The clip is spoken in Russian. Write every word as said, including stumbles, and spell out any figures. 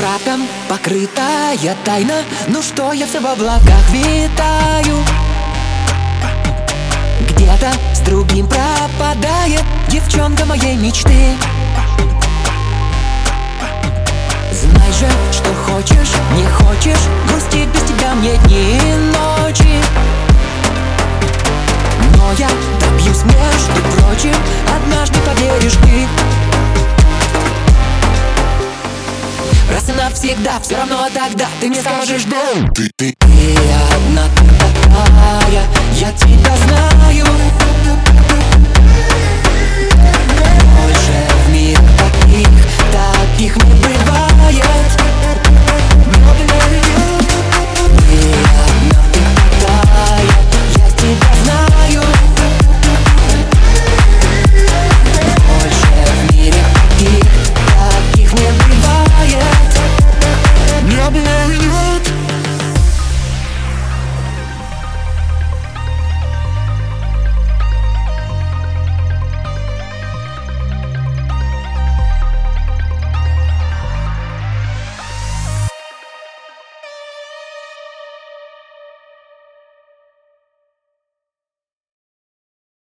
Мраком покрытая тайна. Ну что, я все в облаках витаю. Где-то с другим пропадает девчонка моей мечты. Знай же, что хочешь, не хочешь, грустить без тебя мне дни и ночи. Но я добьюсь, между прочим, однажды поверишь ты. Раз и навсегда, все равно тогда ты мне скажешь да. Ты, ты, ты одна, ты такая, я тебя знаю. Больше в мире таких, таких не бывает. Но для